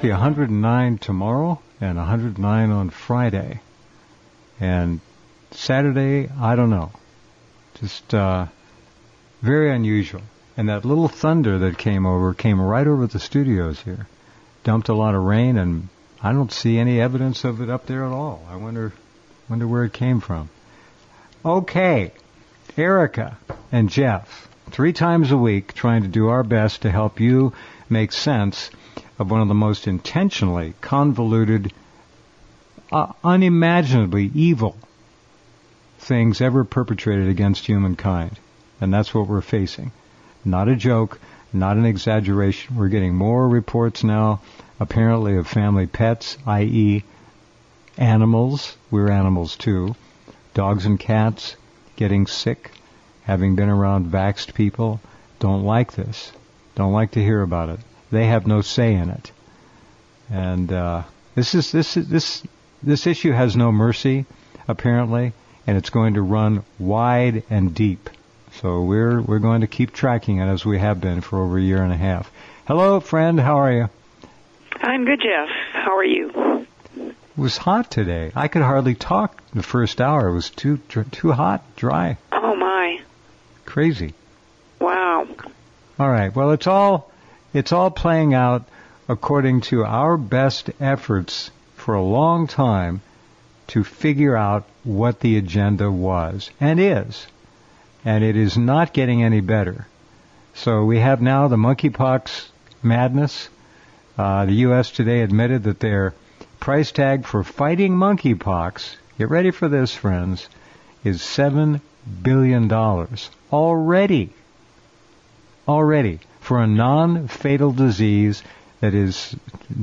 be 109 tomorrow and 109 on Friday. And Saturday, I don't know. Just very unusual. And that little thunder that came right over the studios here. Dumped a lot of rain, and I don't see any evidence of it up there at all. I wonder where it came from. Okay, Erica and Jeff, 3 times a week, trying to do our best to help you make sense of one of the most intentionally convoluted, unimaginably evil things ever perpetrated against humankind. And that's what we're facing. Not a joke, not an exaggeration. We're getting more reports now, apparently, of family pets, i.e. animals. We're animals too. Dogs and cats getting sick, having been around vaxxed people, don't like this. Don't like to hear about it. They have no say in it. And this issue has no mercy, apparently, and it's going to run wide and deep. So we're going to keep tracking it as we have been for over a year and a half. Hello, friend. How are you? I'm good, Jeff. How are you? It was hot today. I could hardly talk the first hour. It was too hot, dry. Oh, my. Crazy. Wow. All right. Well, it's all playing out according to our best efforts for a long time to figure out what the agenda was and is. And it is not getting any better. So we have now the monkeypox madness. The U.S. today admitted that their price tag for fighting monkeypox, get ready for this, friends, is $7 billion. Already. For a non-fatal disease that is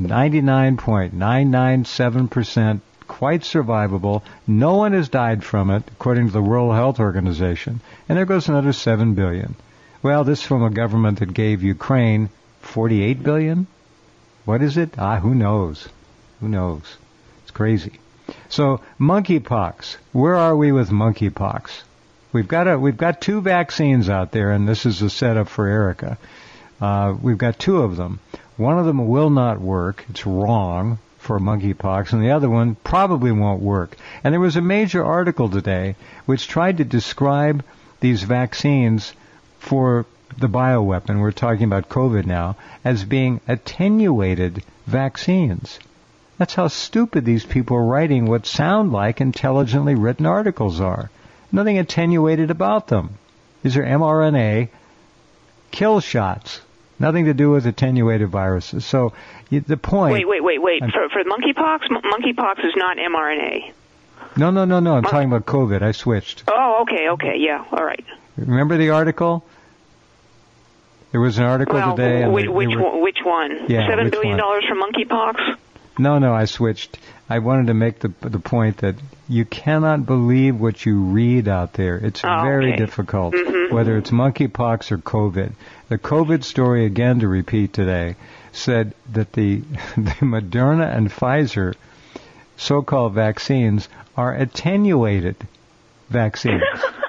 99.997% quite survivable. No one has died from it, according to the World Health Organization. And there goes another $7 billion. Well, this from a government that gave Ukraine $48 billion? What is it? Who knows? It's crazy. So, monkeypox. Where are we with monkeypox? We've got 2 vaccines out there, and this is a setup for Erica. We've got 2 of them. One of them will not work. It's wrong for monkeypox, and the other one probably won't work. And there was a major article today which tried to describe these vaccines for the bioweapon, we're talking about COVID now, as being attenuated vaccines. That's how stupid these people writing what sound like intelligently written articles are. Nothing attenuated about them. These are mRNA kill shots. Nothing to do with attenuated viruses. So the point... Wait. For monkeypox? Monkeypox is not mRNA. No. I'm talking about COVID. I switched. Oh, okay. Yeah, all right. Remember the article? There was an article today. Which one? Yeah, $7 billion for monkeypox? No, I switched. I wanted to make the point that you cannot believe what you read out there. It's very difficult, whether it's monkeypox or COVID. The COVID story, again to repeat today, said that the Moderna and Pfizer so-called vaccines are attenuated vaccines.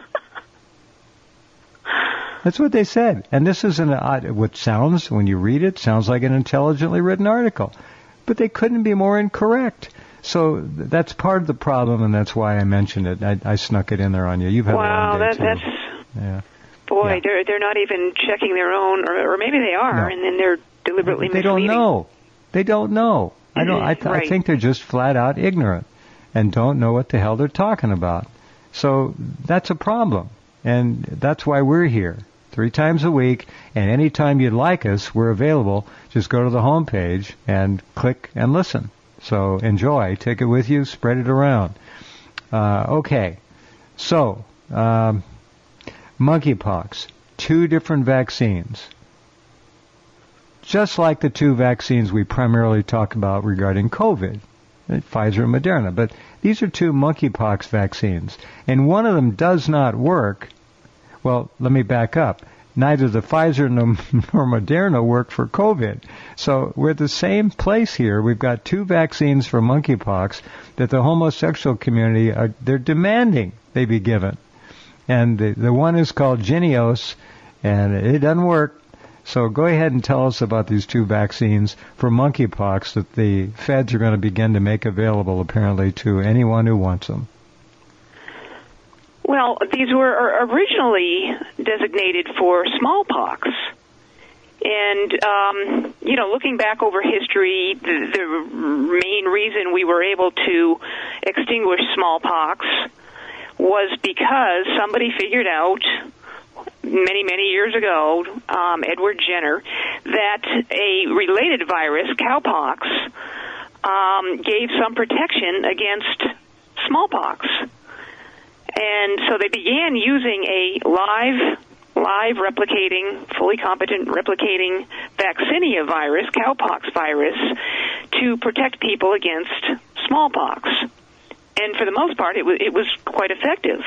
That's what they said. And this is what sounds, when you read it, sounds like an intelligently written article. But they couldn't be more incorrect. So that's part of the problem, and that's why I mentioned it. I snuck it in there on you. You've had a long day, too. Yeah. Boy, yeah. They're not even checking their own, or maybe they are, and then they're deliberately misleading. They don't know. I think they're just flat out ignorant and don't know what the hell they're talking about. So that's a problem, and that's why we're here 3 times a week, and anytime you'd like us, we're available. Just go to the homepage and click and listen. So enjoy, take it with you, spread it around. Okay, so monkeypox, 2 different vaccines. Just like the 2 vaccines we primarily talk about regarding COVID, Pfizer and Moderna. But these are 2 monkeypox vaccines, and one of them does not work. Well, let me back up. Neither the Pfizer nor Moderna work for COVID. So we're at the same place here. We've got 2 vaccines for monkeypox that the homosexual community they're demanding they be given. And the one is called Jynneos, and it doesn't work. So go ahead and tell us about these two vaccines for monkeypox that the feds are going to begin to make available, apparently, to anyone who wants them. Well, these were originally designated for smallpox. And, looking back over history, the main reason we were able to extinguish smallpox was because somebody figured out many, many years ago, Edward Jenner, that a related virus, cowpox, gave some protection against smallpox. And so they began using a live replicating, fully competent replicating vaccinia virus, cowpox virus, to protect people against smallpox. And for the most part, it was quite effective.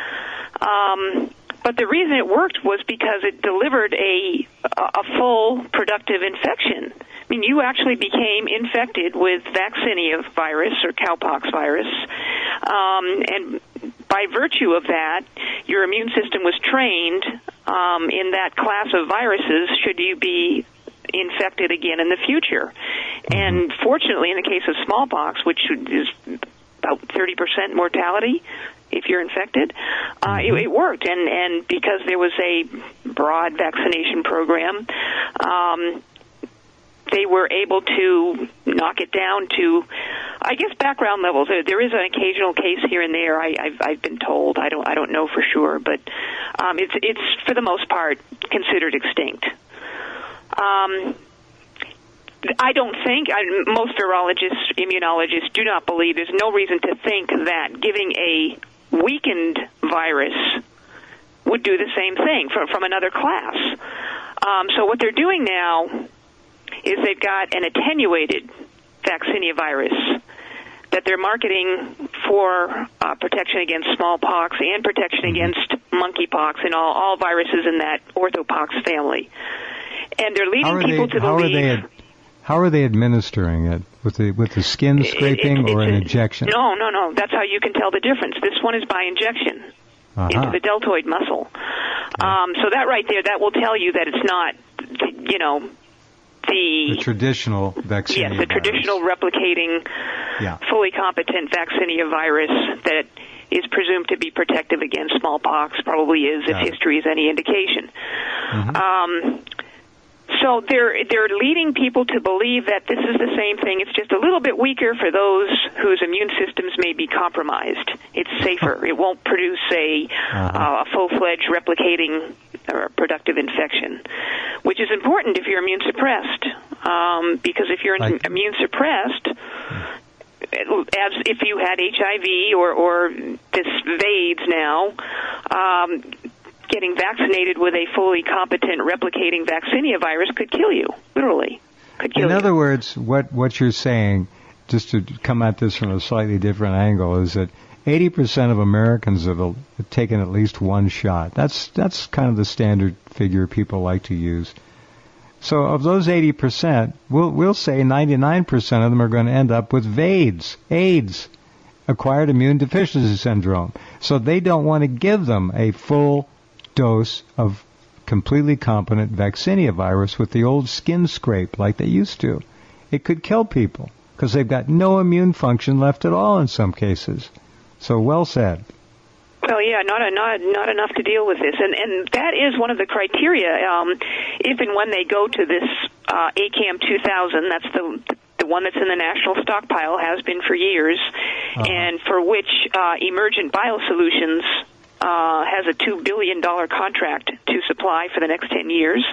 But the reason it worked was because it delivered a full productive infection. I mean, you actually became infected with vaccinia virus or cowpox virus, and by virtue of that, your immune system was trained in that class of viruses should you be infected again in the future. And fortunately, in the case of smallpox, which is about 30% mortality if you're infected, it worked. And because there was a broad vaccination program, they were able to knock it down to, I guess, background levels. There is an occasional case here and there. I've been told. I don't know for sure, but it's for the most part considered extinct. I don't think most virologists, immunologists do not believe. There's no reason to think that giving a weakened virus would do the same thing from another class. So what they're doing now is they've got an attenuated vaccinia virus that they're marketing for protection against smallpox and protection against monkeypox and all viruses in that orthopox family. And they're leading people to believe... How are they administering it? With the skin scraping or an injection? No. That's how you can tell the difference. This one is by injection into the deltoid muscle. So that right there, that will tell you that it's not, the traditional vaccinia Yes, the traditional replicating, fully competent vaccinia virus that is presumed to be protective against smallpox, probably is, if history is any indication. So they're leading people to believe that this is the same thing. It's just a little bit weaker for those whose immune systems may be compromised. It's safer. It won't produce a full-fledged replicating or productive infection, which is important if you're immune suppressed. Because if you're immune suppressed, as if you had HIV or this VAIDS now, getting vaccinated with a fully competent replicating vaccinia virus could kill you, literally. In other words, what you're saying, just to come at this from a slightly different angle, is that 80% of Americans have taken at least one shot. That's kind of the standard figure people like to use. So of those 80%, we'll say 99% of them are going to end up with VAIDS, AIDS, acquired immune deficiency syndrome. So they don't want to give them a full dose of completely competent vaccinia virus with the old skin scrape like they used to. It could kill people because they've got no immune function left at all in some cases. So well said. Well, yeah, not enough to deal with this, and that is one of the criteria. If and when they go to this ACAM 2000, that's the one that's in the national stockpile, has been for years, and for which Emergent Biosolutions has a $2 billion contract to supply for the next 10 years.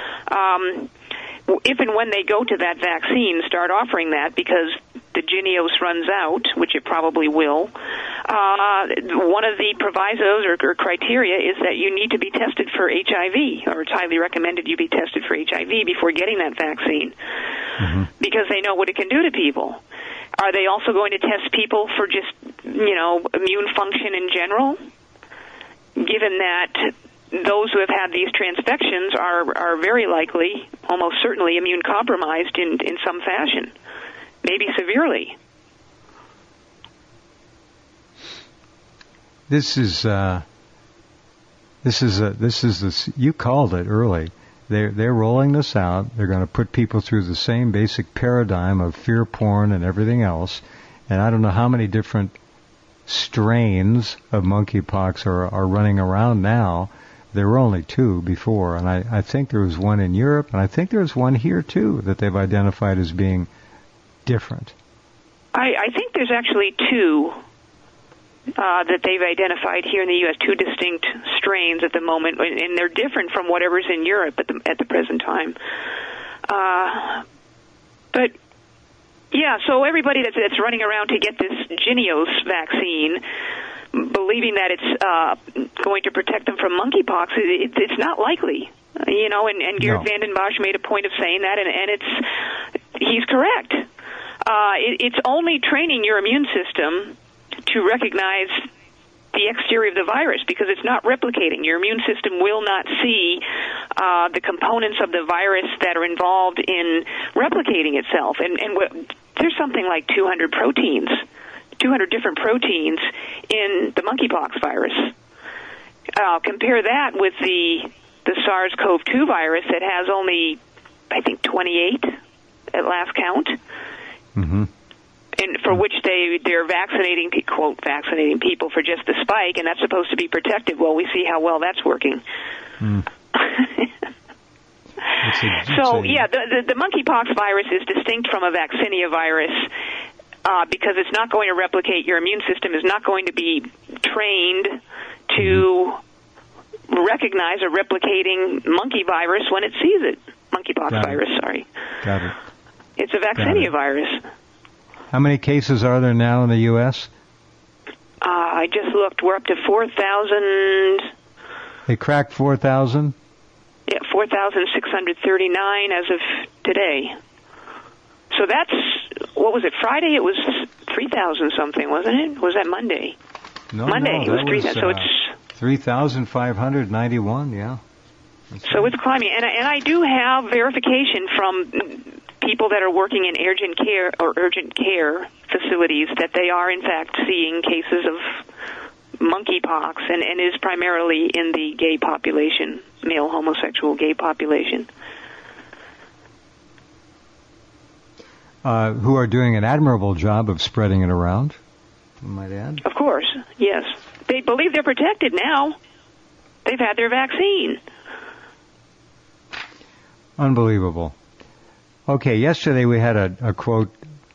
If and when they go to that vaccine, start offering that, because the Jynneos runs out, which it probably will, one of the provisos or criteria is that you need to be tested for HIV, or it's highly recommended you be tested for HIV before getting that vaccine, because they know what it can do to people. Are they also going to test people for just, immune function in general? Given that those who have had these transfections are very likely, almost certainly, immune compromised in some fashion, maybe severely. You called it early. they're rolling this out. They're going to put people through the same basic paradigm of fear porn and everything else. And I don't know how many different strains of monkeypox are running around now. There were only 2 before, and I think there was one in Europe, and I think there's one here too that they've identified as being different. I think there's actually 2 that they've identified here in the U.S., 2 distinct strains at the moment, and they're different from whatever's in Europe at the present time. But yeah, so everybody that's running around to get this Jynneos vaccine, believing that it's going to protect them from monkeypox, it's not likely. And Geert Vanden Bossche made a point of saying that, and he's correct. It's only training your immune system to recognize the exterior of the virus, because it's not replicating. Your immune system will not see the components of the virus that are involved in replicating itself. And there's something like 200 different proteins in the monkeypox virus. Compare that with the SARS-CoV-2 virus that has only, I think, 28 at last count. Mm-hmm. And for which they're vaccinating people for just the spike, and that's supposed to be protective. Well, we see how well that's working. Mm. The monkeypox virus is distinct from a vaccinia virus because it's not going to replicate. Your immune system is not going to be trained to recognize a replicating monkey virus when it sees it. Monkeypox virus, sorry. Got it. It's a vaccinia virus. How many cases are there now in the U.S.? I just looked. We're up to 4,000. They cracked 4,000? Yeah, 4,639 as of today. So that's, what was it, Friday? It was 3,000 something, wasn't it? Was that Monday? No, Monday, it was 3,000. So it's 3,591, yeah. So it's climbing. And I do have verification from people that are working in urgent care facilities that they are in fact seeing cases of monkeypox, and is primarily in the gay population, male homosexual gay population. Who are doing an admirable job of spreading it around, I might add. Of course, yes. They believe they're protected now. They've had their vaccine. Unbelievable. Okay, yesterday we had a quote,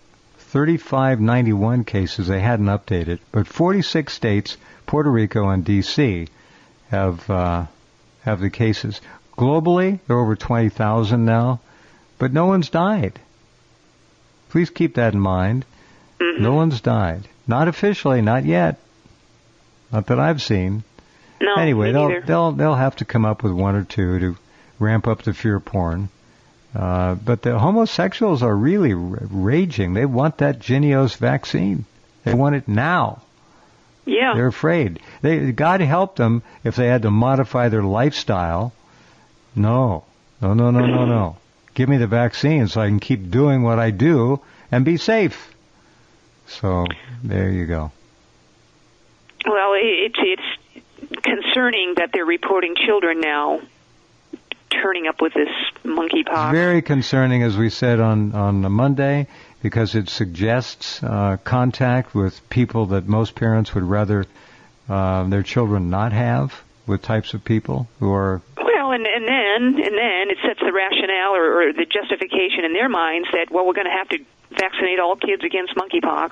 3591 cases. They hadn't updated, but 46 states, Puerto Rico and D.C. have the cases. Globally, there are over 20,000 now, but no one's died. Please keep that in mind. Mm-hmm. No one's died. Not officially, not yet. Not that I've seen. No, anyway, me they'll have to come up with 1 or 2 to ramp up the fear porn. But the homosexuals are really raging. They want that Jynneos vaccine. They want it now. Yeah. They're afraid. God help them if they had to modify their lifestyle. No. Give me the vaccine so I can keep doing what I do and be safe. So there you go. Well, it's concerning that they're reporting children now turning up with this monkeypox. Very concerning, as we said on Monday, because it suggests contact with people that most parents would rather their children not have, with types of people who are... Well, and then it sets the rationale or the justification in their minds that, well, we're going to have to vaccinate all kids against monkeypox.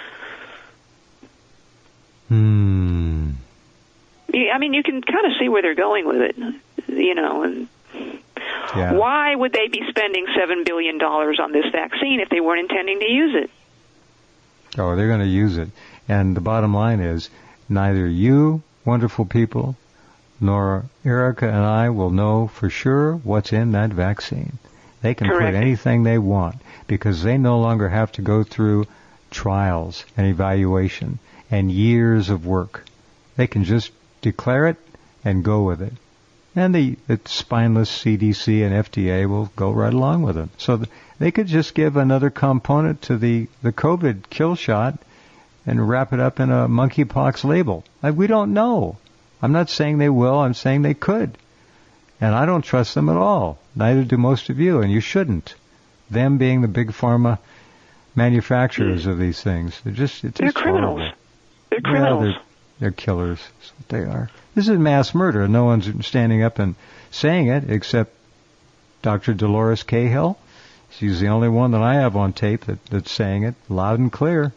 I mean, you can kind of see where they're going with it, and yeah. Why would they be spending $7 billion on this vaccine if they weren't intending to use it? Oh, they're going to use it. And the bottom line is, neither you, wonderful people, nor Erica and I will know for sure what's in that vaccine. They can Correct. put anything they want, because they no longer have to go through trials and evaluation and years of work. They can just declare it and go with it. And the spineless CDC and FDA will go right along with it. So they could just give another component to the COVID kill shot and wrap it up in a monkeypox label. We don't know. I'm not saying they will. I'm saying they could. And I don't trust them at all. Neither do most of you, and you shouldn't. Them being the big pharma manufacturers of these things. They're criminals. Horrible. They're criminals. Yeah, they're killers. That's what they are. This is mass murder. No one's standing up and saying it except Dr. Dolores Cahill. She's the only one that I have on tape that's saying it loud and clear.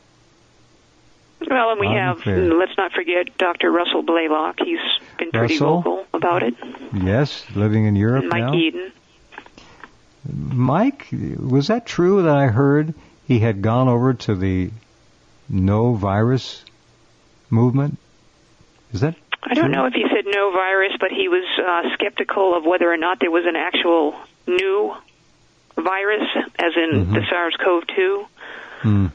Well, and we have, let's not forget Dr. Russell Blaylock. He's been pretty vocal about it. Yes, living in Europe now. Mike Eden. Mike, was that true that I heard he had gone over to the no virus movement? Is that I don't know if he said no virus, but he was skeptical of whether or not there was an actual new virus, as in the SARS-CoV-2.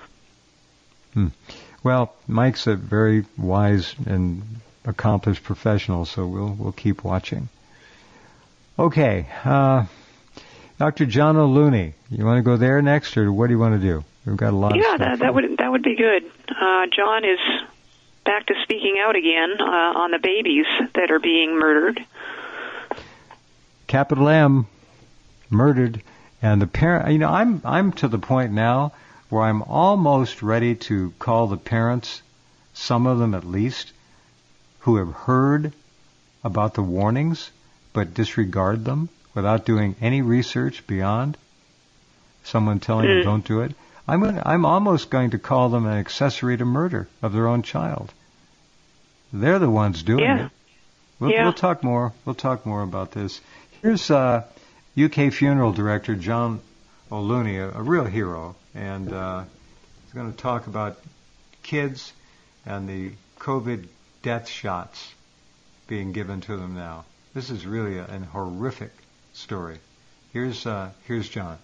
Well, Mike's a very wise and accomplished professional, so we'll keep watching. Okay, Dr. John O'Looney, you want to go there next, or what do you want to do? We've got a lot of stuff. Yeah, that would be good. John is back to speaking out again on the babies that are being murdered. Capital M, murdered, and the parent. You know, I'm to the point now where I'm almost ready to call the parents, some of them at least, who have heard about the warnings but disregard them without doing any research beyond someone telling them don't do it. I'm almost going to call them an accessory to murder of their own child. They're the ones doing it. We'll talk more. We'll talk more about this. Here's UK funeral director John O'Looney, a real hero, and he's going to talk about kids and the COVID death shots being given to them now. This is really a horrific story. Here's John.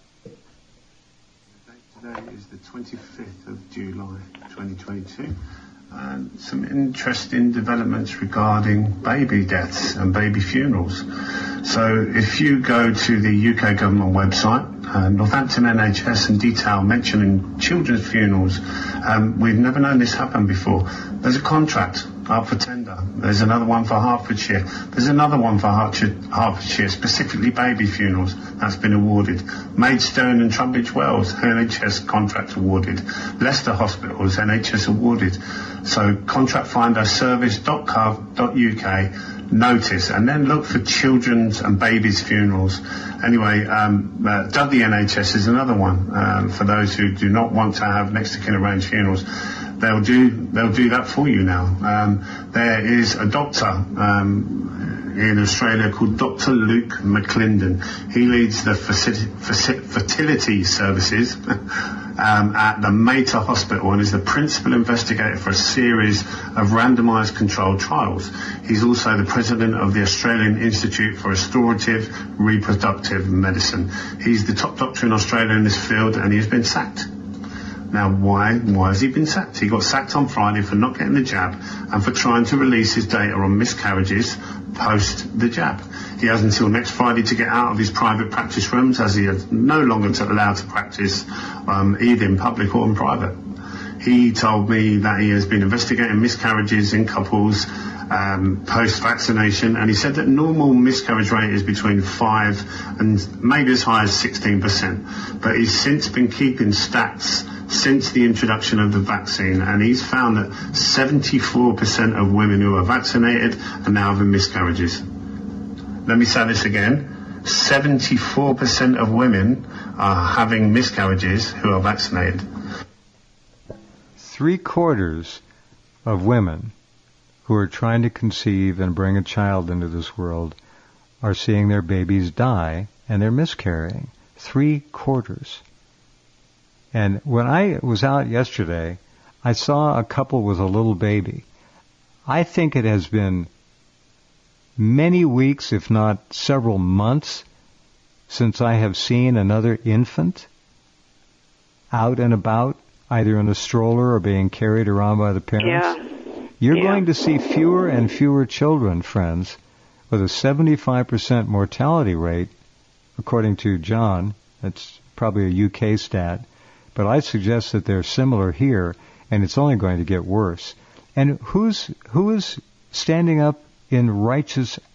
Today is the 25th of July 2022. Some interesting developments regarding baby deaths and baby funerals. So if you go to the UK government website, Northampton NHS and detail mentioning children's funerals, we've never known this happen before. There's a contract up for tender. There's another one for Hertfordshire. There's another one for Hertfordshire, specifically baby funerals, that's been awarded. Maidstone and Tunbridge Wells, NHS contract awarded. Leicester Hospitals, NHS awarded. So contractfinderservice.gov.uk, notice, and then look for children's and babies' funerals. Anyway, Dudley NHS is another one for those who do not want to have next of kin arranged funerals. They'll do that for you now. There is a doctor in Australia called Dr. Luke McClendon. He leads the fertility services at the Mater Hospital and is the principal investigator for a series of randomised controlled trials. He's also the president of the Australian Institute for Restorative Reproductive Medicine. He's the top doctor in Australia in this field, and he's been sacked. Now, why has he been sacked? He got sacked on Friday for not getting the jab and for trying to release his data on miscarriages post the jab. He has until next Friday to get out of his private practice rooms, as he is no longer allowed to practice either in public or in private. He told me that he has been investigating miscarriages in couples post-vaccination, and he said that normal miscarriage rate is between 5 and maybe as high as 16%. But he's since been keeping stats since the introduction of the vaccine, and he's found that 74% of women who are vaccinated are now having miscarriages. Let me say this again. 74% of women are having miscarriages who are vaccinated. 3/4 of women who are trying to conceive and bring a child into this world are seeing their babies die, and they're miscarrying. 3/4. And when I was out yesterday, I saw a couple with a little baby. I think it has been many weeks, if not several months, since I have seen another infant out and about, either in a stroller or being carried around by the parents. You're going to see fewer and fewer children, friends, with a 75% mortality rate, according to John. That's probably a UK stat. But I suggest that they're similar here, and it's only going to get worse. And who is standing up in righteous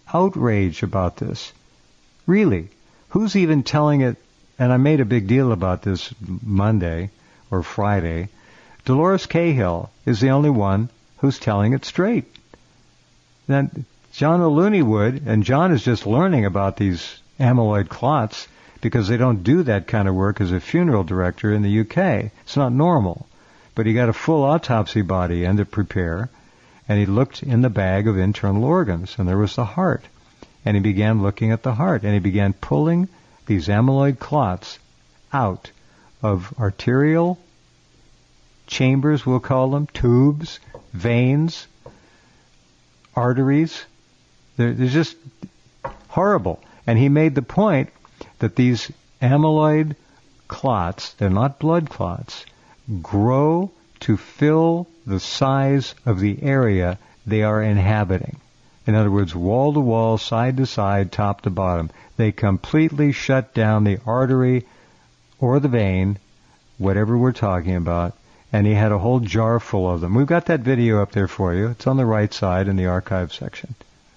outrage about this. Really. Who's even telling it? And I made a big deal about this Monday or Friday. Dolores Cahill is the only one who's telling it straight. Then John O'Looney would, and John is just learning about these amyloid clots because they don't do that kind of work as a funeral director in the UK. It's not normal. But he got a full autopsy body in to prepare, and he looked in the bag of internal organs, and there was the heart. And he began looking at the heart, and he began pulling these amyloid clots out of arterial chambers, we'll call them, tubes, veins, arteries. They're just horrible. And he made the point that these amyloid clots, they're not blood clots, grow to fill the size of the area they are inhabiting. In other words, wall to wall, side to side, top to bottom. They completely shut down the artery or the vein, whatever we're talking about, and he had a whole jar full of them. We've got that video up there for you. It's on the right side in the archive section.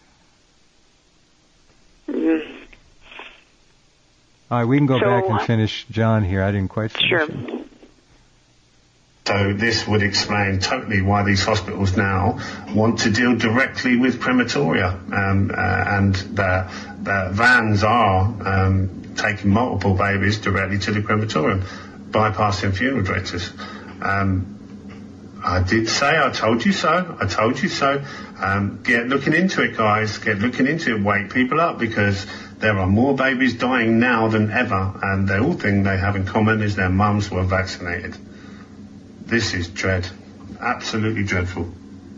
Mm-hmm. All right, we can go back and finish John here. I didn't quite finish it. So this would explain totally why these hospitals now want to deal directly with crematoria, and the vans are taking multiple babies directly to the crematorium, bypassing funeral directors. I did say, I told you so. Get looking into it, guys. Get looking into it. Wake people up, because there are more babies dying now than ever, and the all thing they have in common is their mums were vaccinated. This is dread. Absolutely dreadful.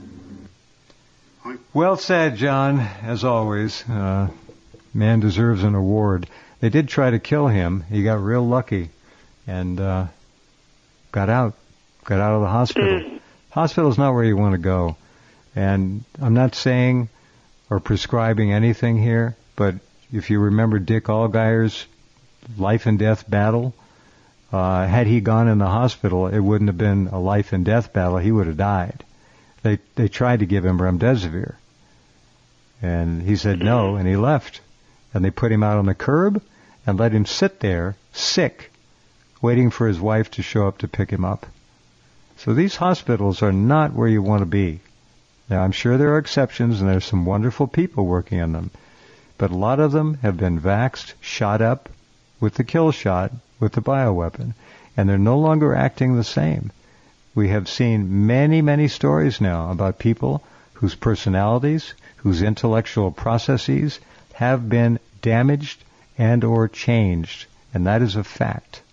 Well said, John, as always. Man deserves an award. They did try to kill him. He got real lucky and got out of the hospital. Hospital's not where you want to go. And I'm not saying or prescribing anything here, but if you remember Dick Allgire's life and death battle, had he gone in the hospital, it wouldn't have been a life and death battle. He would have died. They tried to give him remdesivir, and he said no, and he left. And they put him out on the curb and let him sit there, sick, waiting for his wife to show up to pick him up. So these hospitals are not where you want to be. Now, I'm sure there are exceptions, and there's some wonderful people working in them, but a lot of them have been vaxxed, shot up with the kill shot, with the bioweapon, and they're no longer acting the same. We have seen many, many stories now about people whose personalities, whose intellectual processes have been damaged and or changed, and that is a fact.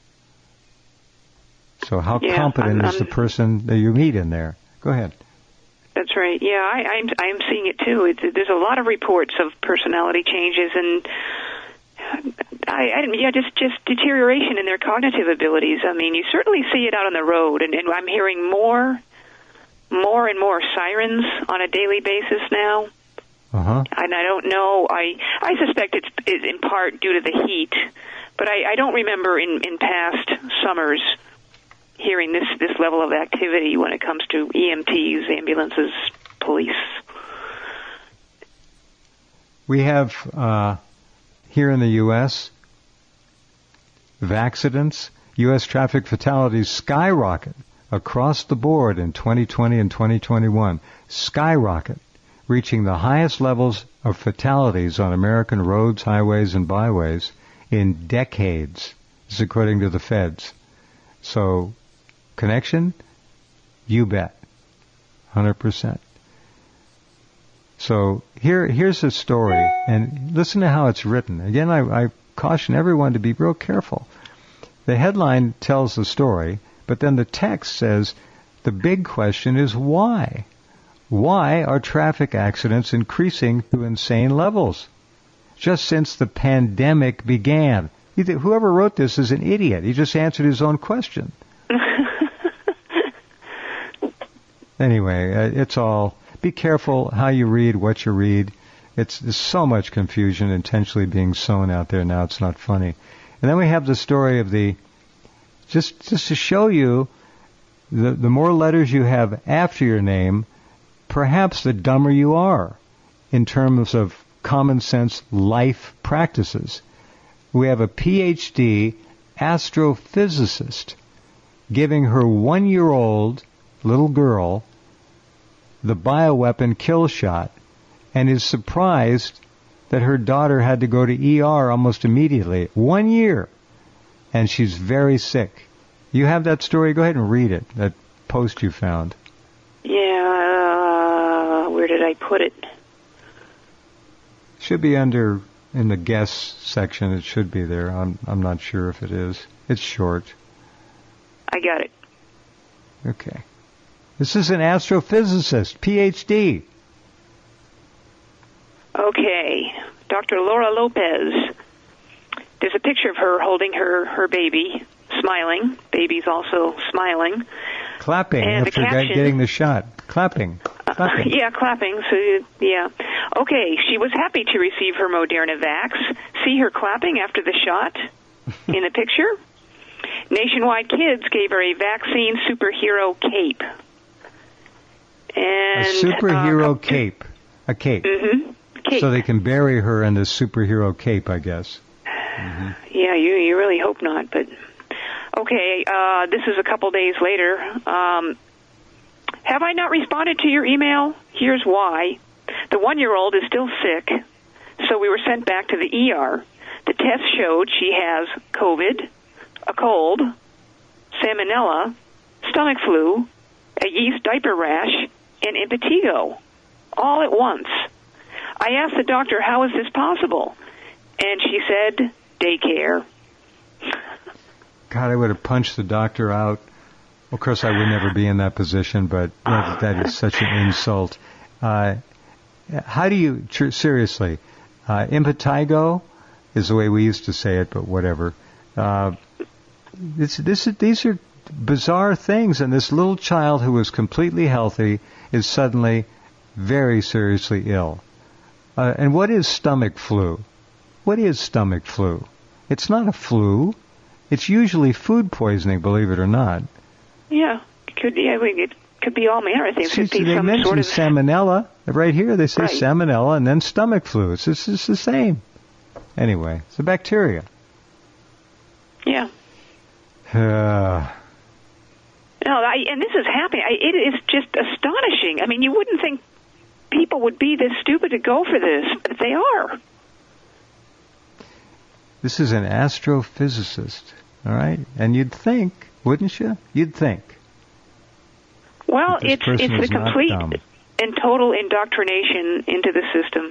So how competent is the person that you meet in there? Go ahead. That's right. Yeah, I'm seeing it too. There's a lot of reports of personality changes and just deterioration in their cognitive abilities. I mean, you certainly see it out on the road, and I'm hearing more and more sirens on a daily basis now. Uh-huh. And I don't know. I suspect it's in part due to the heat, but I don't remember in past summers hearing this level of activity when it comes to EMTs, ambulances, police. We have here in the U.S., accidents, U.S. traffic fatalities skyrocket across the board in 2020 and 2021. Skyrocket, reaching the highest levels of fatalities on American roads, highways, and byways in decades. This is according to the feds. So, connection? You bet. 100%. So here's a story, and listen to how it's written. Again, I caution everyone to be real careful. The headline tells the story, but then the text says the big question is why? Why are traffic accidents increasing to insane levels? Just since the pandemic began. Whoever wrote this is an idiot. He just answered his own question. Anyway, it's all... Be careful how you read, what you read. There's so much confusion intentionally being sown out there now. It's not funny. And then we have the story of just to show you the more letters you have after your name, perhaps the dumber you are in terms of common sense life practices. We have a PhD astrophysicist giving her 1-year-old little girl the bioweapon kill shot and is surprised that her daughter had to go to ER almost immediately. 1 year. And she's very sick. You have that story? Go ahead and read it, that post you found. Yeah, where did I put it? Should be in the guests section. It should be there. I'm not sure if it is. It's short. I got it. Okay. This is an astrophysicist, PhD. Okay. Dr. Laura Lopez. There's a picture of her holding her baby, smiling. Baby's also smiling. Clapping and after getting the shot. Clapping. Yeah, clapping. So, yeah. Okay, she was happy to receive her Moderna vax. See her clapping after the shot in the picture? Nationwide Kids gave her a vaccine superhero cape. And, a superhero cape. A cape. Mm-hmm. Cape. So they can bury her in this superhero cape, I guess. Mm-hmm. Yeah, you really hope not, but... Okay, this is a couple days later. Have I not responded to your email? Here's why. The 1-year-old is still sick, so we were sent back to the ER. The test showed she has COVID, a cold, salmonella, stomach flu, a yeast diaper rash, and impetigo, all at once. I asked the doctor, how is this possible? And she said, daycare. God, I would have punched the doctor out. Of course, I would never be in that position, but that is such an insult. How do you, seriously, impetigo is the way we used to say it, but whatever. These are bizarre things, and this little child who was completely healthy is suddenly very seriously ill. And what is stomach flu? What is stomach flu? It's not a flu. It's usually food poisoning, believe it or not. Yeah, it could be all manner of things. They mentioned salmonella. Right here they say salmonella and then stomach flu. It's the same. Anyway, it's a bacteria. Yeah. No, and this is happening. It is just astonishing. I mean, you wouldn't think people would be this stupid to go for this, but they are. This is an astrophysicist, all right? And you'd think, wouldn't you? You'd think. Well, it's the complete and total indoctrination into the system.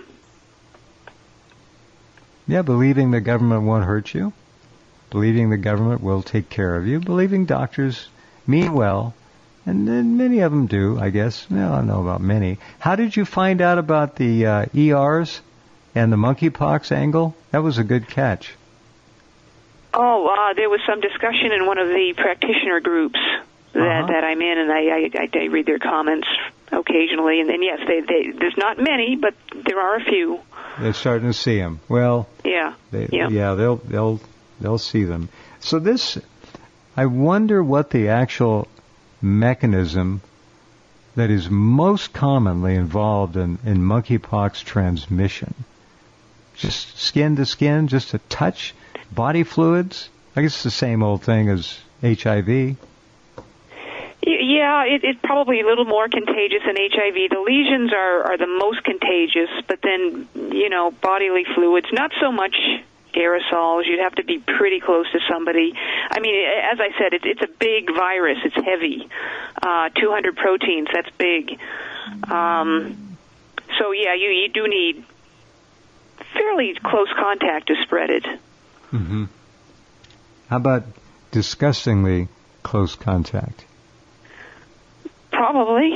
Yeah, believing the government won't hurt you, believing the government will take care of you, believing doctors mean well, and then many of them do, I guess. Well, I don't know about many. How did you find out about the ERs and the monkeypox angle? That was a good catch. Oh, there was some discussion in one of the practitioner groups that I'm in, and I read their comments occasionally. And then, yes, there's not many, but there are a few. They're starting to see them. Well, they'll see them. So this, I wonder what the actual mechanism that is most commonly involved in monkeypox transmission. Just skin to skin, just a touch, body fluids. I guess it's the same old thing as HIV. Yeah, it's probably a little more contagious than HIV. The lesions are the most contagious, but then, bodily fluids, not so much aerosols. You'd have to be pretty close to somebody. I mean, as I said, it's a big virus. It's heavy. 200 proteins, that's big. So, yeah, you do need fairly close contact to spread it. Mm-hmm. How about disgustingly close contact? Probably.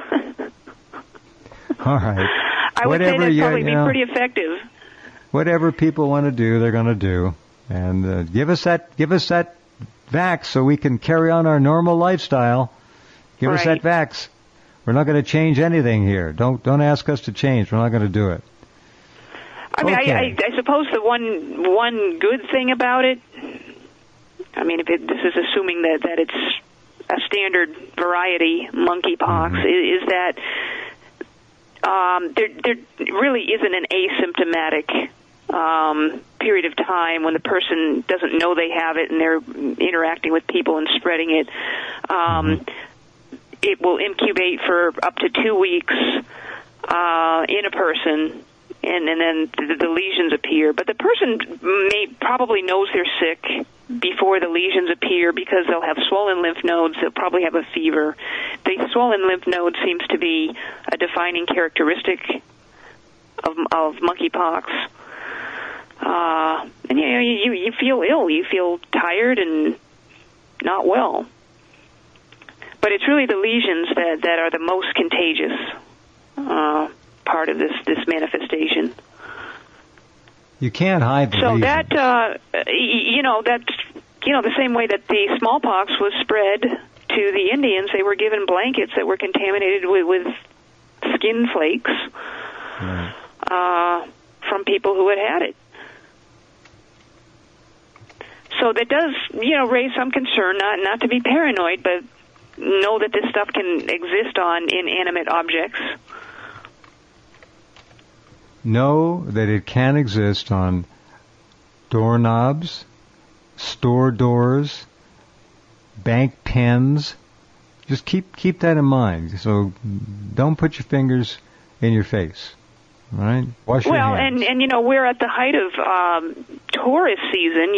All right. I would say that'd probably be pretty effective. Whatever people want to do, they're going to do. And give us that vax so we can carry on our normal lifestyle. Give us that vax. We're not going to change anything here. Don't ask us to change. We're not going to do it. I mean, I suppose the one good thing about it, I mean, this is assuming that it's a standard variety monkeypox, is that there really isn't an asymptomatic period of time when the person doesn't know they have it and they're interacting with people and spreading it. It will incubate for up to 2 weeks in a person, and then the lesions appear. But the person probably knows they're sick before the lesions appear because they'll have swollen lymph nodes. They'll probably have a fever. The swollen lymph node seems to be a defining characteristic of monkeypox. And you feel ill. You feel tired and not well. But it's really the lesions that are the most contagious part of this manifestation. You can't hide the lesions. So that's the same way that the smallpox was spread to the Indians. They were given blankets that were contaminated with skin flakes from people who had it. So that does, raise some concern, not to be paranoid, but know that this stuff can exist on inanimate objects. Know that it can exist on doorknobs, store doors, bank pens. Just keep that in mind. So don't put your fingers in your face. Right? Wash your hands. And we're at the height of tourist season.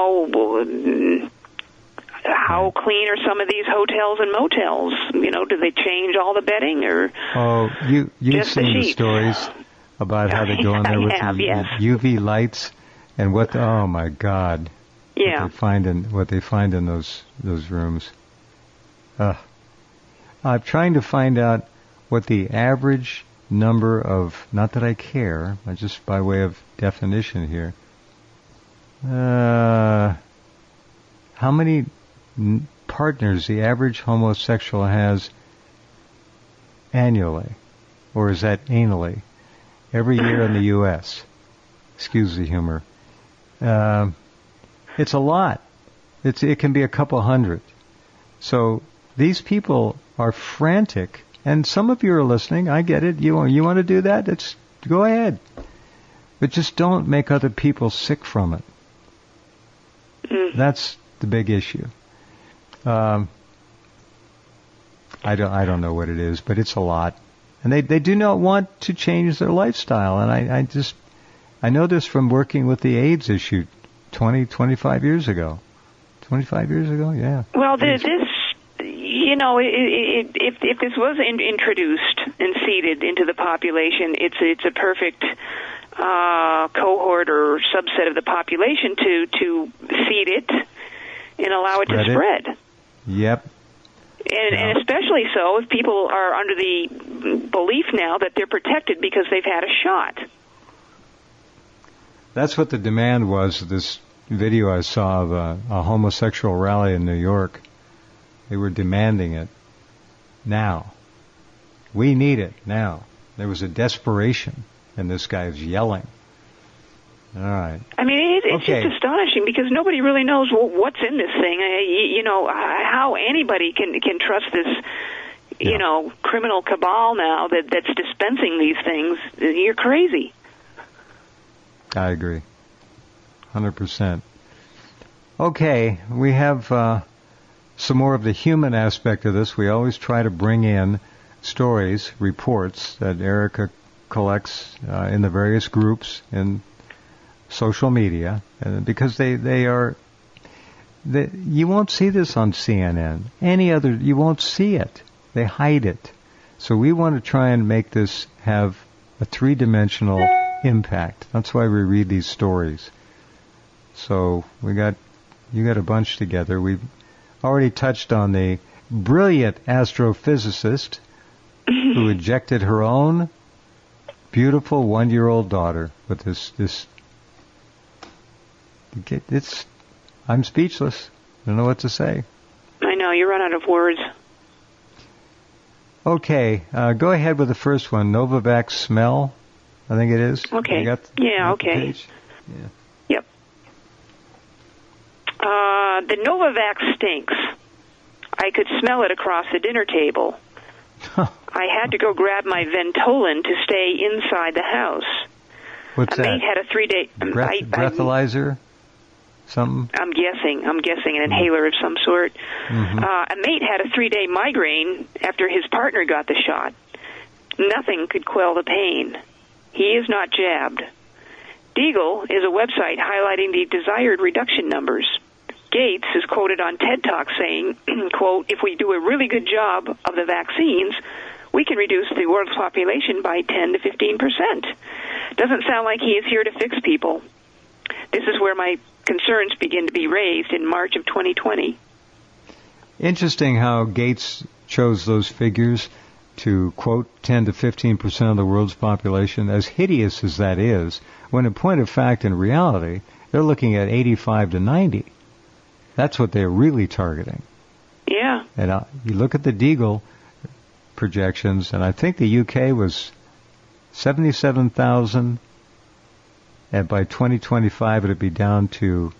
How clean are some of these hotels and motels? Do they change all the bedding or? Oh, you've seen the stories about how they go in there with the UV lights and what? Oh my God! Yeah. What they find in those rooms. I'm trying to find out what the average number of, not that I care, but just by way of definition here, how many partners the average homosexual has annually, or is that anally, every year in the U.S.? Excuse the humor. It's a lot. It can be a couple hundred. So these people are frantic. And some of you are listening. I get it. You want to do that? Go ahead. But just don't make other people sick from it. That's the big issue. I don't know what it is, but it's a lot. And they do not want to change their lifestyle. And I know this from working with the AIDS issue 25 years ago. 25 years ago, yeah. Well, if this was introduced and seeded into the population, it's a perfect cohort or subset of the population to seed it and allow it to spread. Yep. And especially so if people are under the belief now that they're protected because they've had a shot. That's what the demand was. This video I saw of a homosexual rally in New York. They were demanding it now. We need it now. There was a desperation, and this guy was yelling. All right. I mean, it's just astonishing because nobody really knows what's in this thing. How anybody can trust this, criminal cabal now that's dispensing these things. You're crazy. I agree. 100%. Okay, we have some more of the human aspect of this. We always try to bring in stories, reports that Erica collects in the various groups in social media, because they are. You won't see this on CNN. You won't see it. They hide it. So we want to try and make this have a three-dimensional impact. That's why we read these stories. So you got a bunch together. We've already touched on the brilliant astrophysicist who ejected her own beautiful 1-year-old daughter with this. I'm speechless. I don't know what to say. I know, you run out of words. Okay, go ahead with the first one. Novavax smell, I think it is. Okay. Okay. Yeah. Yep. The Novavax stinks. I could smell it across the dinner table. I had to go grab my Ventolin to stay inside the house. What's that? A mate had a 3-day... breathalyzer? Something? I'm guessing an inhaler of some sort. Mm-hmm. A mate had a 3-day migraine after his partner got the shot. Nothing could quell the pain. He is not jabbed. Deagle is a website highlighting the desired reduction numbers. Gates is quoted on TED Talk saying, quote, "If we do a really good job of the vaccines, we can reduce the world's population by 10 to 15%. Doesn't sound like he is here to fix people. This is where my concerns begin to be raised in March of 2020. Interesting how Gates chose those figures to quote 10 to 15% of the world's population, as hideous as that is, when in point of fact, in reality, they're looking at 85 to 90. That's what they're really targeting. Yeah. And you look at the Deagle projections, and I think the UK was 77,000, and by 2025 it'll be down to,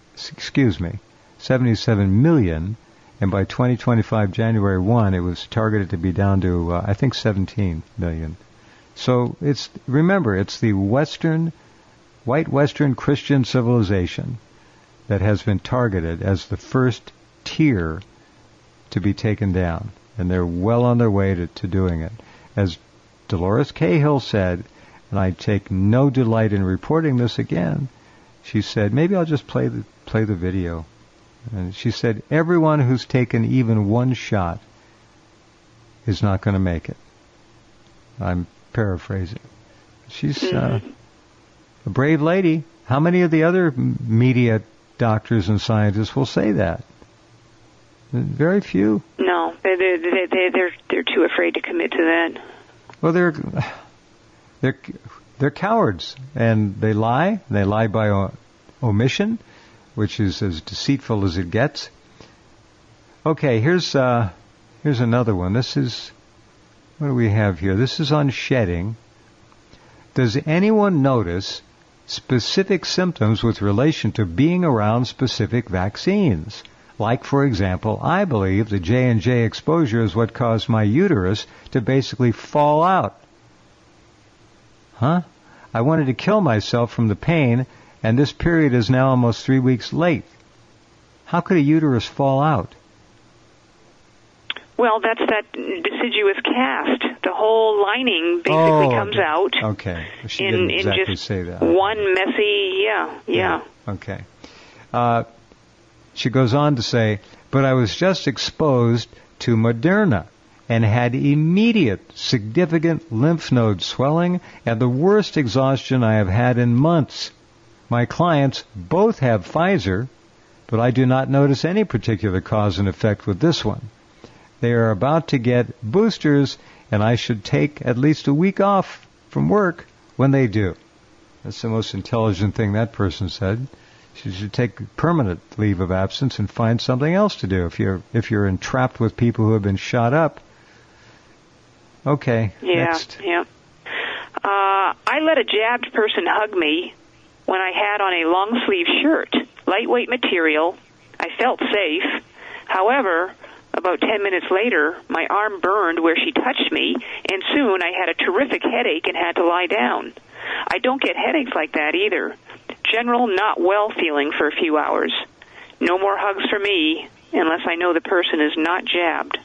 77 million, and by 2025, January 1, it was targeted to be down to, I think, 17 million. So remember, it's the white Western Christian civilization that has been targeted as the first tier to be taken down. And they're well on their way to doing it. As Dolores Cahill said, and I take no delight in reporting this again, she said, maybe I'll just play the video. And she said, everyone who's taken even one shot is not going to make it. I'm paraphrasing. She's a brave lady. How many of the other media doctors and scientists will say that? Very few. No, they're too afraid to commit to that. Well, they're cowards, and they lie. They lie by omission, which is as deceitful as it gets. Okay, here's another one. This is, what do we have here? This is on shedding. Does anyone notice specific symptoms with relation to being around specific vaccines? Like, for example, I believe the J&J exposure is what caused my uterus to basically fall out. Huh? I wanted to kill myself from the pain, and this period is now almost 3 weeks late. How could a uterus fall out? Well, that's that deciduous cast. The whole lining basically comes out. Okay. She didn't exactly say that. One messy, yeah. Okay. She goes on to say, but I was just exposed to Moderna and had immediate significant lymph node swelling and the worst exhaustion I have had in months. My clients both have Pfizer, but I do not notice any particular cause and effect with this one. They are about to get boosters, and I should take at least a week off from work when they do. That's the most intelligent thing that person said. She should take permanent leave of absence and find something else to do if you're entrapped with people who have been shot up. Okay, next. Yeah. I let a jabbed person hug me when I had on a long-sleeve shirt, lightweight material. I felt safe. However, about 10 minutes later, my arm burned where she touched me, and soon I had a terrific headache and had to lie down. I don't get headaches like that either. General not well feeling for a few hours. No more hugs for me unless I know the person is not jabbed.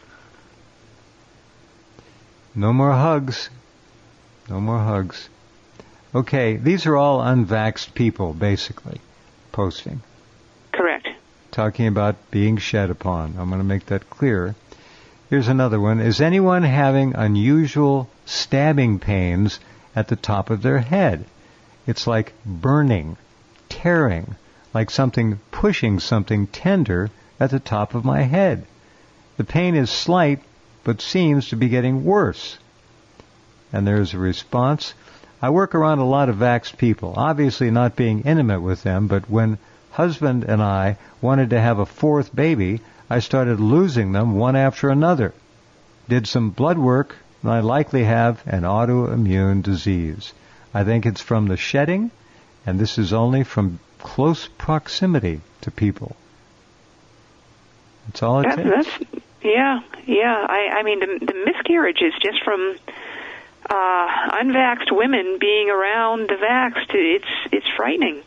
No more hugs. No more hugs. Okay, these are all unvaxxed people, basically, posting. Correct. Talking about being shed upon. I'm going to make that clear. Here's another one. Is anyone having unusual stabbing pains at the top of their head? It's like burning, tearing, like something pushing something tender at the top of my head. The pain is slight, but seems to be getting worse. And there's a response. I work around a lot of vaxxed people, obviously not being intimate with them, but when husband and I wanted to have a fourth baby, I started losing them one after another. Did some blood work, and I likely have an autoimmune disease. I think it's from the shedding, and this is only from close proximity to people. That's all it takes. Yeah. I mean, the miscarriages just from unvaxxed women being around the vaxxed, it's frightening.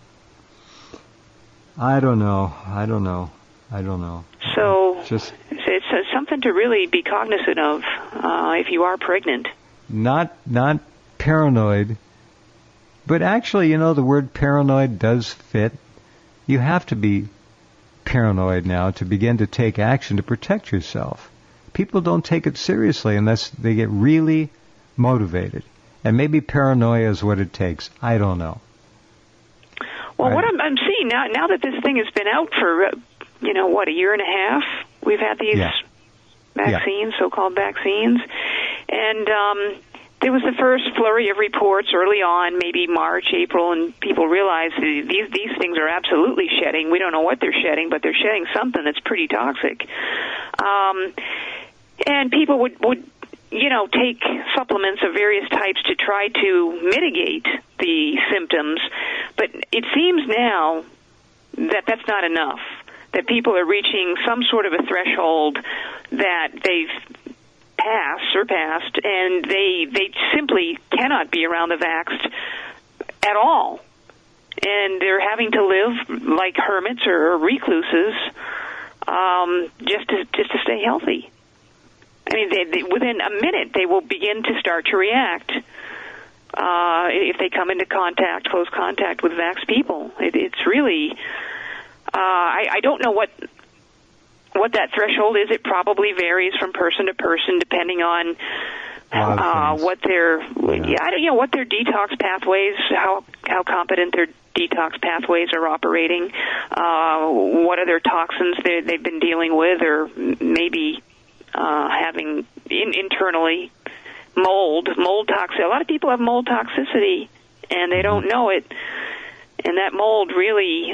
I don't know. So it's something to really be cognizant of if you are pregnant. Not paranoid, but actually, the word paranoid does fit. You have to be paranoid now to begin to take action to protect yourself. People don't take it seriously unless they get really motivated. And maybe paranoia is what it takes. I don't know. Well, what I'm seeing now that this thing has been out for, a year and a half, we've had these vaccines, so-called vaccines, and there was the first flurry of reports early on, maybe March, April, and people realized these things are absolutely shedding. We don't know what they're shedding, but they're shedding something that's pretty toxic. And people would take supplements of various types to try to mitigate the symptoms, but it seems now that that's not enough, that people are reaching some sort of a threshold that they've surpassed, and they simply cannot be around the vaxxed at all. And they're having to live like hermits or recluses just to stay healthy. I mean, they within a minute, they will begin to start to react if they come into close contact with vaxxed people. It's really, I don't know what that threshold is. It probably varies from person to person, depending on what their what their detox pathways, how competent their detox pathways are operating, what other toxins they've been dealing with, or maybe having internally mold toxicity. A lot of people have mold toxicity, and they don't know it. And that mold really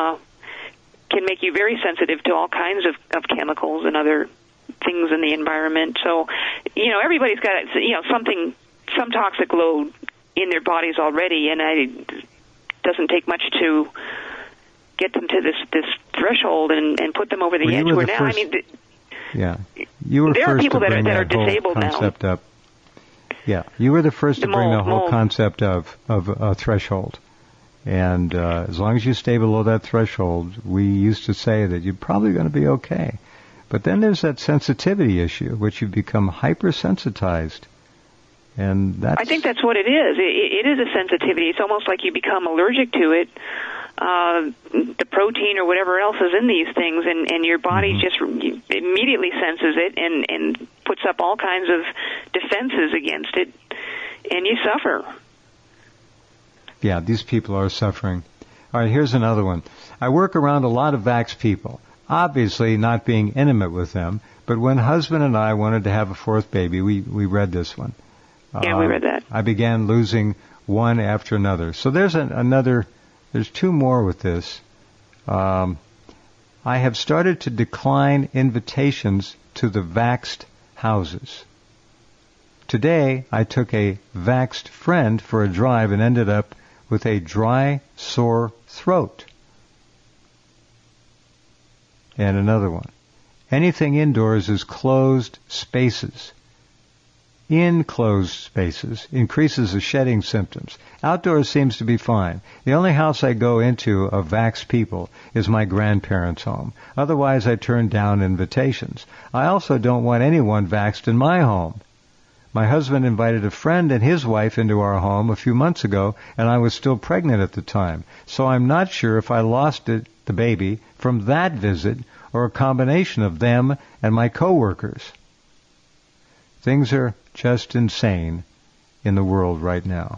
can make you very sensitive to all kinds of chemicals and other things in the environment. So, everybody's got some toxic load in their bodies already, and it doesn't take much to get them to this threshold and put them over the edge. Where now, you were there first are people to bring that are disabled concept now. Up. Yeah, you were the first to bring the whole mold. concept of a threshold. And as long as you stay below that threshold, we used to say that you're probably going to be okay. But then there's that sensitivity issue, which you become hypersensitized. And I think that's what it is. It is a sensitivity. It's almost like you become allergic to it, the protein or whatever else is in these things, and your body just immediately senses it and puts up all kinds of defenses against it, and you suffer. Yeah, these people are suffering. All right, here's another one. I work around a lot of vax people, obviously not being intimate with them, but when husband and I wanted to have a fourth baby, we read this one. Yeah, we read that. I began losing one after another. So there's there's two more with this. I have started to decline invitations to the vaxxed houses. Today, I took a vaxxed friend for a drive and ended up with a dry, sore throat. And another one. Anything indoors is closed spaces. In closed spaces increases the shedding symptoms. Outdoors seems to be fine. The only house I go into of vaxxed people is my grandparents' home. Otherwise, I turn down invitations. I also don't want anyone vaxxed in my home. My husband invited a friend and his wife into our home a few months ago, and I was still pregnant at the time. So I'm not sure if I lost the baby from that visit or a combination of them and my coworkers. Things are just insane in the world right now.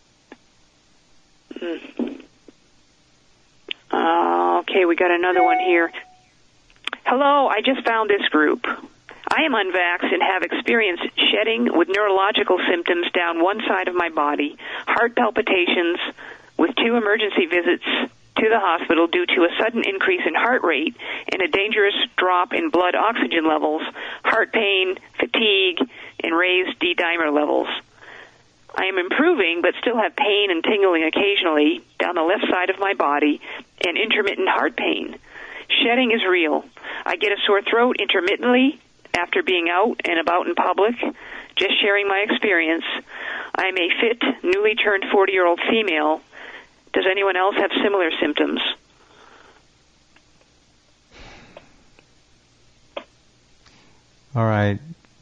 Okay, we got another one here. Hello, I just found this group. I am unvaxxed and have experienced shedding with neurological symptoms down one side of my body, heart palpitations with 2 emergency visits to the hospital due to a sudden increase in heart rate and a dangerous drop in blood oxygen levels, heart pain, fatigue, and raised D-dimer levels. I am improving, but still have pain and tingling occasionally down the left side of my body and intermittent heart pain. Shedding is real. I get a sore throat intermittently after being out and about in public. Just sharing my experience. I am a fit, newly turned 40-year-old female. Does anyone else have similar symptoms? All right.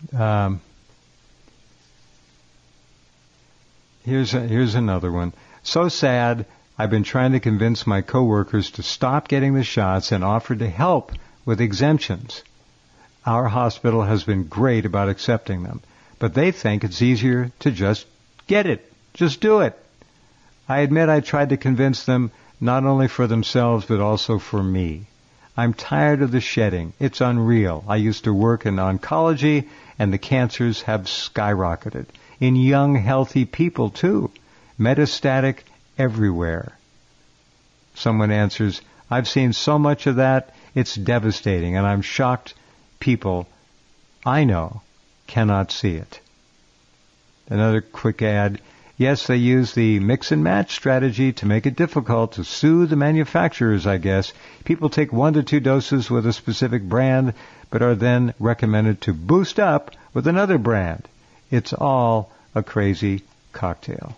Here's another one. So sad. I've been trying to convince my coworkers to stop getting the shots and offered to help with exemptions. Our hospital has been great about accepting them, but they think it's easier to just get it. Just do it. I admit I tried to convince them not only for themselves but also for me. I'm tired of the shedding. It's unreal. I used to work in oncology, and the cancers have skyrocketed. In young, healthy people, too. Metastatic everywhere. Someone answers, I've seen so much of that, it's devastating, and I'm shocked people I know cannot see it. Another quick ad. Yes, they use the mix and match strategy to make it difficult to sue the manufacturers, I guess. People take 1 to 2 doses with a specific brand, but are then recommended to boost up with another brand. It's all a crazy cocktail.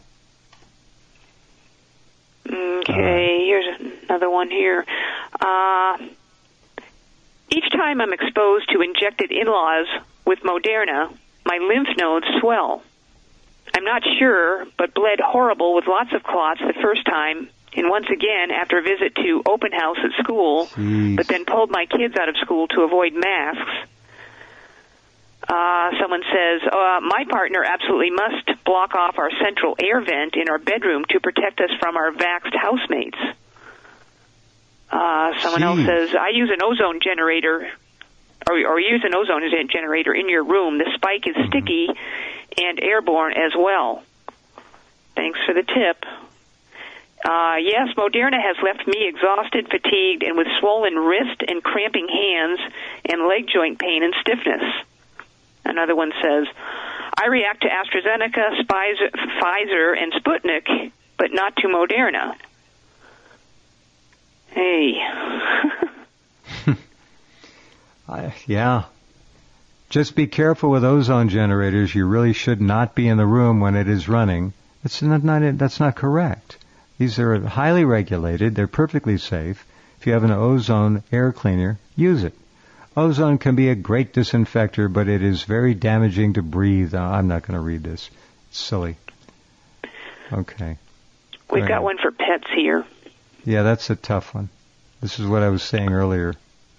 Okay, here's another one here. Each time I'm exposed to injected in-laws with Moderna, my lymph nodes swell. I'm not sure, but bled horrible with lots of clots the first time, and once again after a visit to open house at school, but then pulled my kids out of school to avoid masks. Someone says, my partner absolutely must block off our central air vent in our bedroom to protect us from our vaxxed housemates. Someone else says, I use an ozone generator, or use an ozone generator in your room. The spike is sticky and airborne as well. Thanks for the tip. Yes, Moderna has left me exhausted, fatigued, and with swollen wrist and cramping hands and leg joint pain and stiffness. Another one says, I react to AstraZeneca, Pfizer, and Sputnik, but not to Moderna. Hey. Yeah. Just be careful with ozone generators. You really should not be in the room when it is running. That's not correct. These are highly regulated. They're perfectly safe. If you have an ozone air cleaner, use it. Ozone can be a great disinfector, but it is very damaging to breathe. I'm not going to read this. It's silly. Okay. We've got one for pets here. Yeah, that's a tough one. This is what I was saying earlier.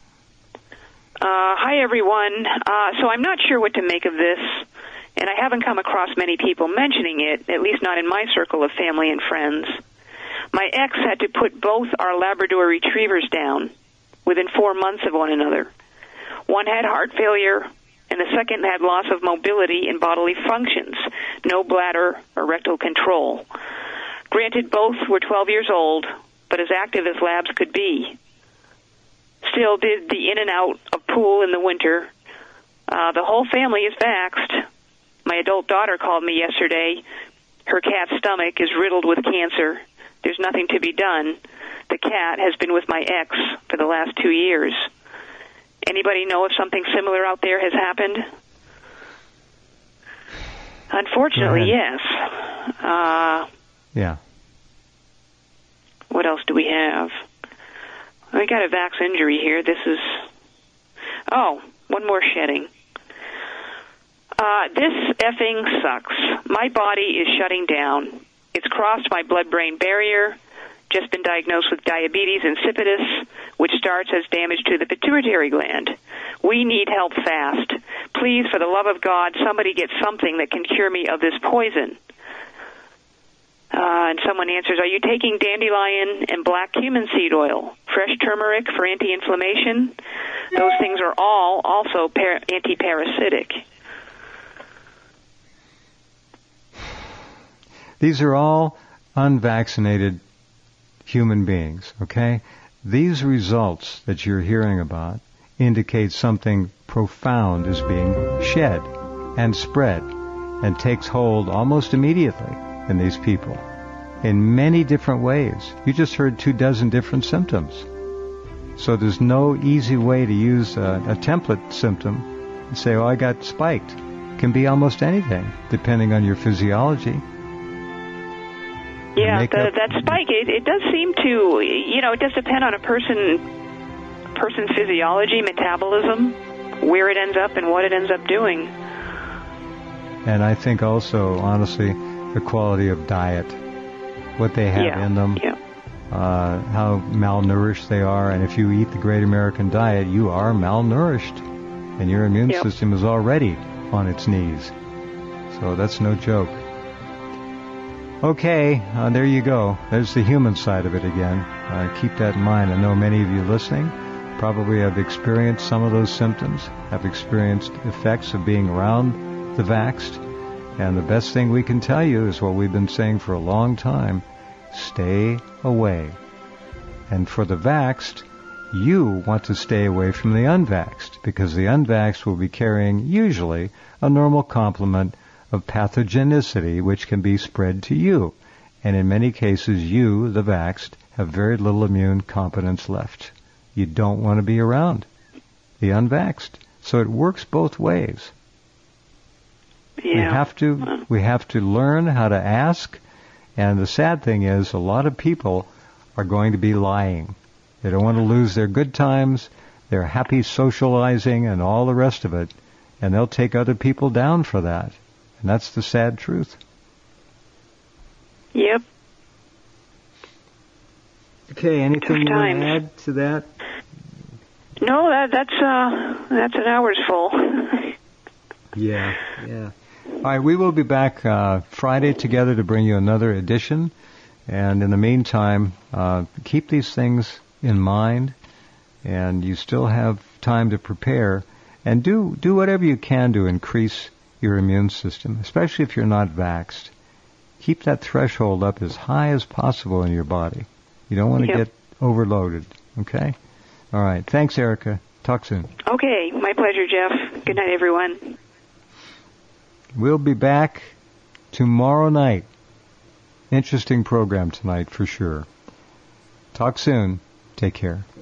Hi, everyone. So I'm not sure what to make of this, and I haven't come across many people mentioning it, at least not in my circle of family and friends. My ex had to put both our Labrador retrievers down within 4 months of one another. One had heart failure, and the second had loss of mobility and bodily functions, no bladder or rectal control. Granted, both were 12 years old, but as active as labs could be. Still did the in and out of pool in the winter. The whole family is vaxxed. My adult daughter called me yesterday. Her cat's stomach is riddled with cancer. There's nothing to be done. The cat has been with my ex for the last 2 years. Anybody know if something similar out there has happened? Unfortunately, yes. Yeah. What else do we have? We got a vax injury here. This is... Oh, one more shedding. This effing sucks. My body is shutting down. It's crossed my blood-brain barrier. Just been diagnosed with diabetes insipidus, which starts as damage to the pituitary gland. We need help fast. Please, for the love of God, somebody get something that can cure me of this poison. And someone answers, are you taking dandelion and black cumin seed oil, fresh turmeric for anti-inflammation? Those things are all also anti-parasitic. These are all unvaccinated human beings, okay? These results that you're hearing about indicate something profound is being shed and spread and takes hold almost immediately in these people in many different ways. You just heard 24 different symptoms. So there's no easy way to use a template symptom and say, oh, I got spiked. It can be almost anything, depending on your physiology. Yeah, that spike, it does seem to, it does depend on a person's physiology, metabolism, where it ends up and what it ends up doing. And I think also, honestly, the quality of diet, what they have in them, how malnourished they are. And if you eat the Great American Diet, you are malnourished, and your immune system is already on its knees. So that's no joke. Okay, there you go. There's the human side of it again. Keep that in mind. I know many of you listening probably have experienced some of those symptoms, have experienced effects of being around the vaxxed. And the best thing we can tell you is what we've been saying for a long time: stay away. And for the vaxxed, you want to stay away from the unvaxxed, because the unvaxxed will be carrying usually a normal complement of pathogenicity which can be spread to you. And in many cases, you, the vaxxed, have very little immune competence left. You don't want to be around the unvaxxed. So it works both ways. Yeah. We have to learn how to ask, and the sad thing is a lot of people are going to be lying. They don't want to lose their good times, their happy socializing and all the rest of it, and they'll take other people down for that. And that's the sad truth. Yep. Okay, anything you want to add to that? No, that's an hour's full. Yeah. All right, we will be back Friday together to bring you another edition. And in the meantime, keep these things in mind, and you still have time to prepare. And do whatever you can to increase your immune system, especially if you're not vaxxed. Keep that threshold up as high as possible in your body. You don't want to get overloaded, okay? All right. Thanks, Erica. Talk soon. Okay. My pleasure, Jeff. Good night, everyone. We'll be back tomorrow night. Interesting program tonight for sure. Talk soon. Take care.